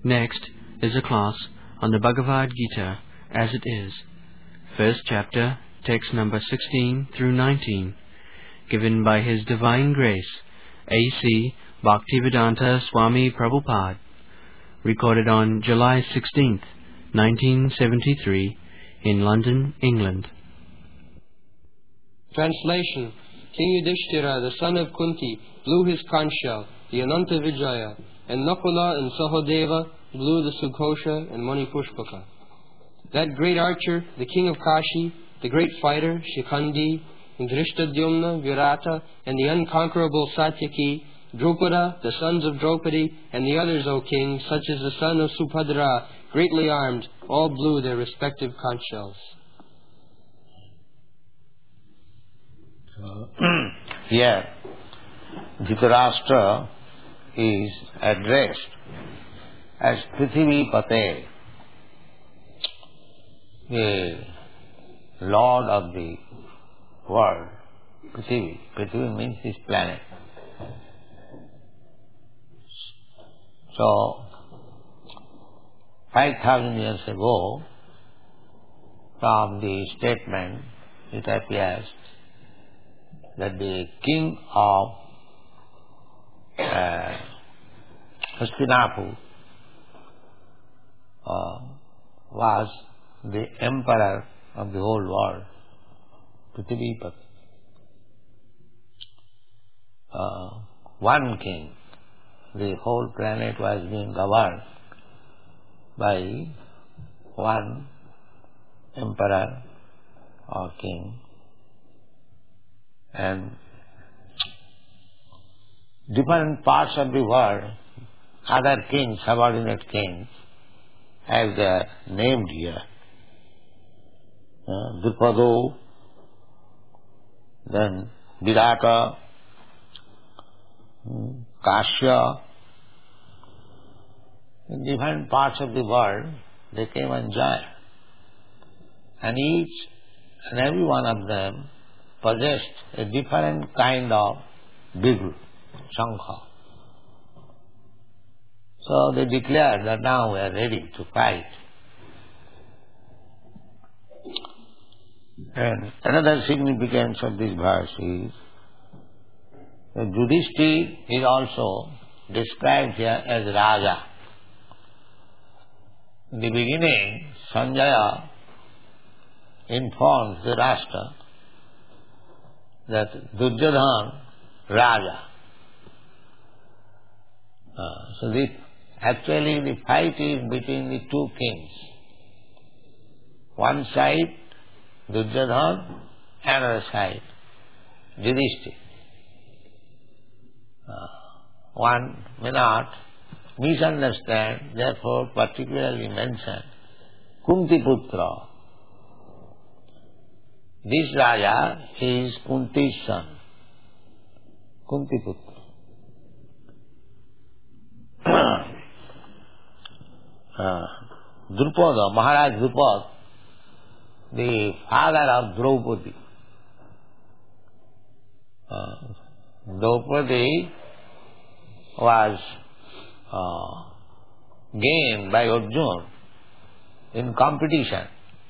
Next is a class on the Bhagavad Gita as it is, first chapter, text number 16 through 19, given by His Divine Grace, A.C. Bhaktivedanta Swami Prabhupada, recorded on July 16th, 1973, in London, England. Translation. King Yudhishthira, the son of Kunti, blew his conch shell, the Ananta Vijaya, and Nakula and Sahodeva blew the Sughosha and Manipushpaka. That great archer, the king of Kashi, the great fighter, Shikhandi, and Drishtadyumna, Virata, and the unconquerable Satyaki, Drupada, the sons of Draupadi, and the others, O king, such as the son of Subhadra, greatly armed, all blew their respective conch shells. Here, Dhritarashtra is addressed as Prithvi Pate, the Lord of the world. Prithvi. Prithvi means this planet. So, 5,000 years ago, from the statement, it appears that the king of Hastinapur was the emperor of the whole world, Prithvipati. One king. The whole planet was being governed by one emperor or king, and different parts of the world, other kings, subordinate kings, as they are named here. Drupado, then Virata, Kashya. In different parts of the world, they came and joined. And each and every one of them possessed a different kind of bigru, shankha. So they declared that now we are ready to fight. And another significance of this verse is that Yudhishthira is also described here as Raja. In the beginning, Sanjaya informs the Rashtra that Duryodhana Raja. So actually the fight is between the two kings. One side Duryodhana, another side Yudhishthira. One may not misunderstand, therefore particularly mention Kuntiputra. This Raja is Kunti's son, Kuntiputra. Drupada, Maharaj Drupada, the father of Draupadi. Draupadi was gained by Arjuna in competition.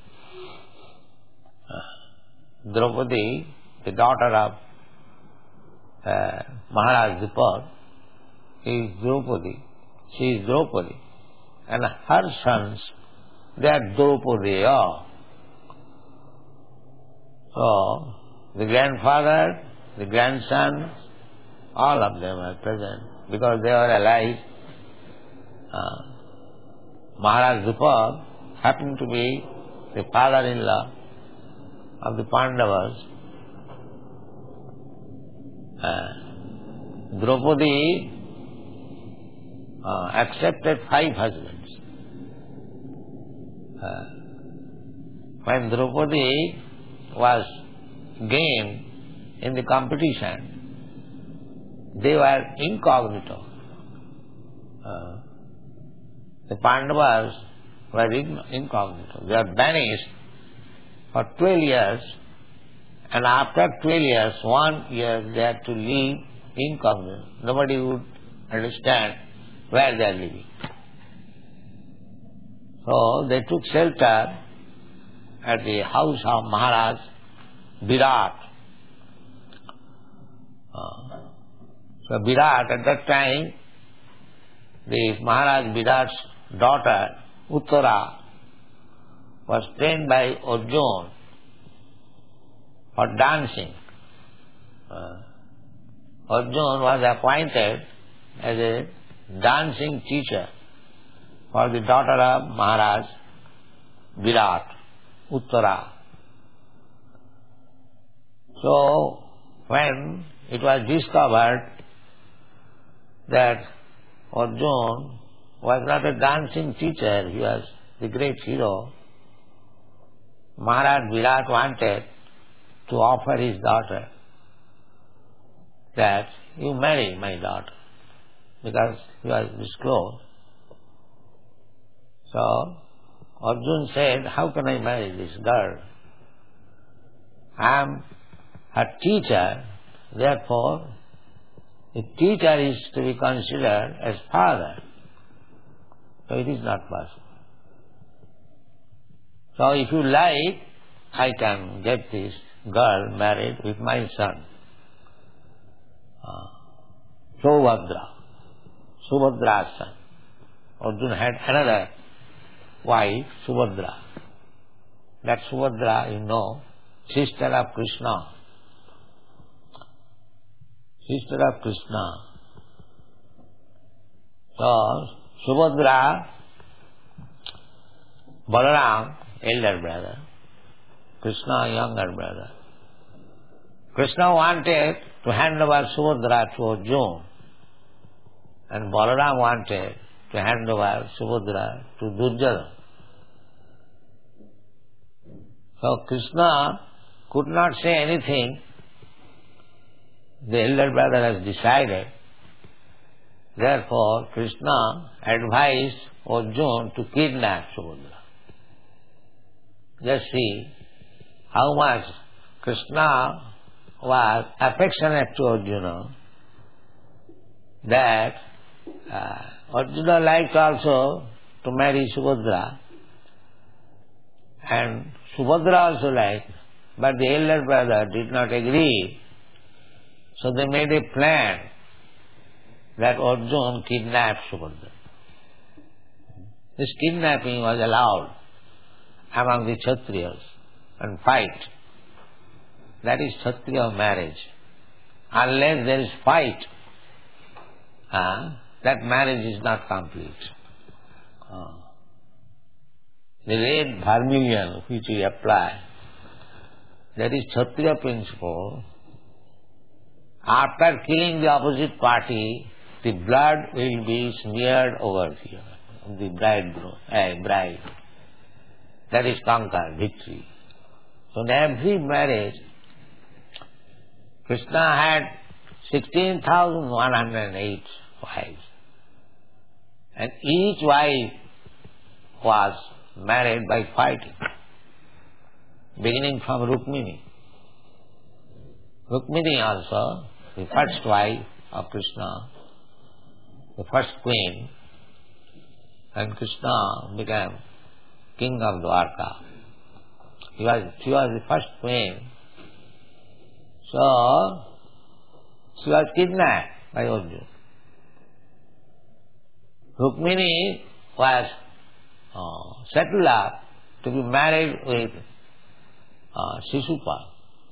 Draupadi, the daughter of Maharaj Drupada, is Draupadi. She is Draupadi. And her sons, they are Draupadiya. So, the grandfather, the grandson, all of them are present because they are alive. Maharaj Drupada happened to be the father-in-law of the Pandavas. Draupadi accepted 5 husbands. When Draupadi was gained in the competition, they were incognito. The Pandavas were incognito. They were banished for 12 years, and after 12 years, 1 year they had to live incognito. Nobody would understand where they are living. So they took shelter at the house of Maharaj Virat. So Virat, at that time, the Maharaj Virat's daughter, Uttara, was trained by Arjuna for dancing. Arjuna was appointed as a dancing teacher for the daughter of Maharaj Virat, Uttara. So, when it was discovered that Arjuna was not a dancing teacher, he was the great hero, Maharaj Virat wanted to offer his daughter that you marry my daughter, because he was disclosed. So Arjuna said, how can I marry this girl? I am her teacher, therefore the teacher is to be considered as father. So it is not possible. So if you like, I can get this girl married with my son, Subhadra's son. Arjuna had another wife, Subhadra. That Subhadra, you know, sister of Krishna. Sister of Krishna. So, Subhadra, Balaram, elder brother, Krishna, younger brother. Krishna wanted to hand over Subhadra to Arjuna, and Balaram wanted to hand over Subhadra to Durjana. So Krishna could not say anything. The elder brother has decided. Therefore, Krishna advised Arjuna to kidnap Subhadra. Just see how much Krishna was affectionate to Arjuna, that Arjuna liked also to marry Subhadra, and Subhadra also liked, but the elder brother did not agree. So they made a plan that Arjuna kidnapped Subhadra. This kidnapping was allowed among the Kshatriyas and fight. That is Kshatriya marriage. Unless there is fight, that marriage is not complete. The red vermilion which we apply, that is Kshatriya principle. After killing the opposite party, the blood will be smeared over here, the bride. That is conquer, victory. So in every marriage, Krishna had 16,108 wives. And each wife was married by fighting, beginning from Rukmini. Rukmini also, the first wife of Krishna, the first queen, and Krishna became king of Dwarka. She was the first queen. So, she was kidnapped by Arjuna. Rukmini was settled up to be married with Shishupal.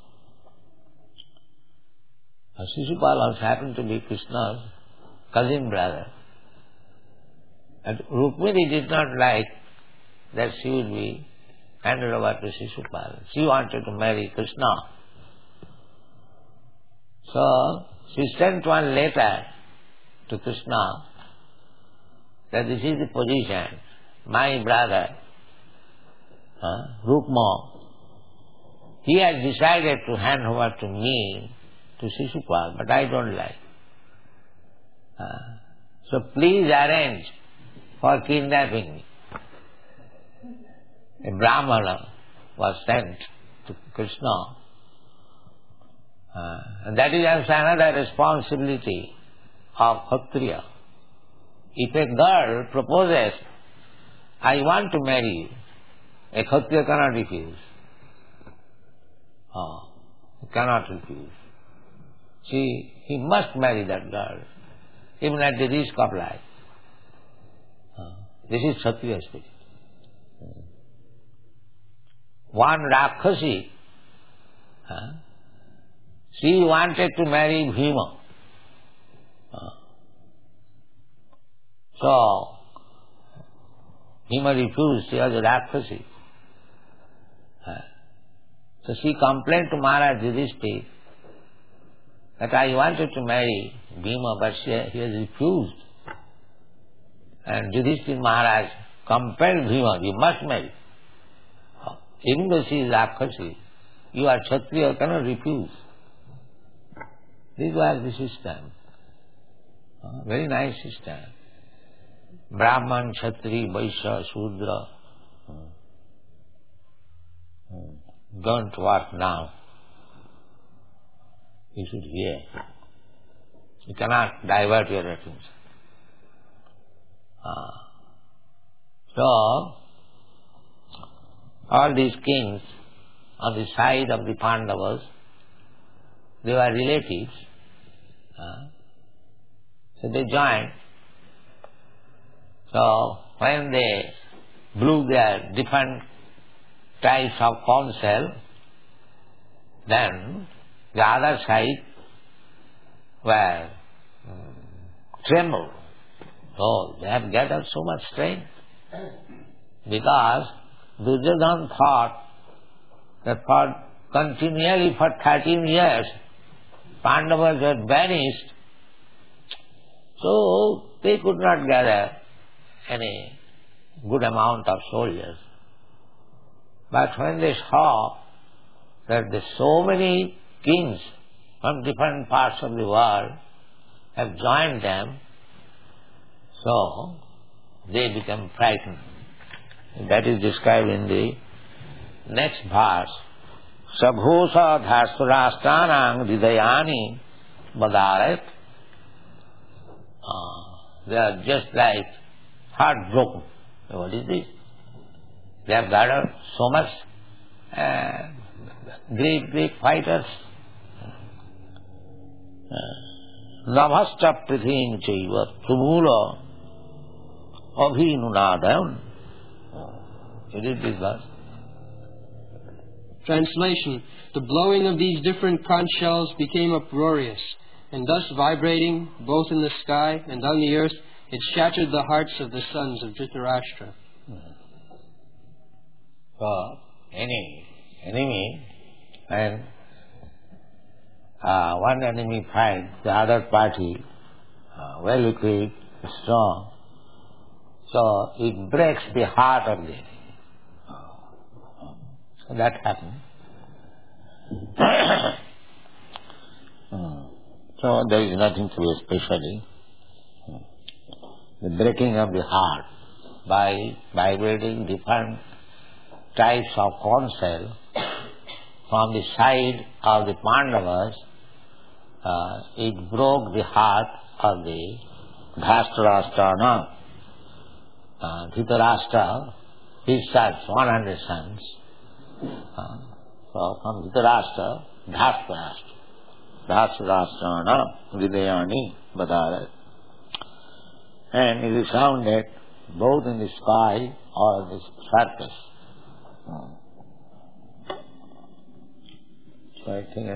Shishupal also happened to be Krishna's cousin brother. And Rukmini did not like that she would be handed over to Shishupal. She wanted to marry Krishna. So she sent one letter to Krishna that this is the position. My brother, Rukma, he has decided to hand over to me, to Shishupal, but I don't like. So please arrange for kidnapping me. A Brahmana was sent to Krishna. And that is also another responsibility of Kshatriya. If a girl proposes I want to marry you. A Kshatriya cannot refuse. He cannot refuse. He must marry that girl, even at the risk of life. This is Kshatriya spirit. One Rakshasi, she wanted to marry Bhima. So, Bhima refused, she was a Rakshasi. So she complained to Maharaj Yudhishthira that I wanted to marry Bhima, but he has refused. And Yudhishthira Maharaj compelled Bhima, you must marry. Even though she is Rakshasi, you are Kshatriya, cannot refuse. This was the system. Very nice system. Brahman, Kshatri, Vaishya, Shudra. Don't work now. You should hear. You cannot divert your attention. So, all these kings on the side of the Pandavas, they were relatives. So they joined. So when they blew their different types of counsel, then the other side were trembled. So they have gathered so much strength because Duryodhana thought that continually for 13 years Pandavas had vanished, so they could not gather any good amount of soldiers. But when they saw that so many kings from different parts of the world have joined them, so they become frightened. That is described in the next verse. Sabhosa dhastarashtanang hridayani badarat. They are just like heartbroken. What is this? They have gathered so much great fighters. Navasta prithim chaiva tumula abhinunadam. You read this verse? Translation: the blowing of these different conch shells became uproarious, and thus vibrating both in the sky and on the earth, it shattered the hearts of the sons of Dhritarashtra. So, enemy, and one enemy finds the other party well equipped, strong, so it breaks the heart of the enemy. So that happened. So there is nothing to be especially. The breaking of the heart by vibrating different types of counsel from the side of the Pandavas, it broke the heart of the Dhritarashtra. Dhritarashtra, his sons, 100 sons. So from Dhritarashtra, Dhritarashtra hridayani badarat. And it is sounded both in the sky or in the surface. So I think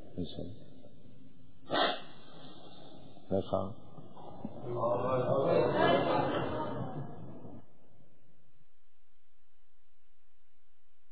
that's all.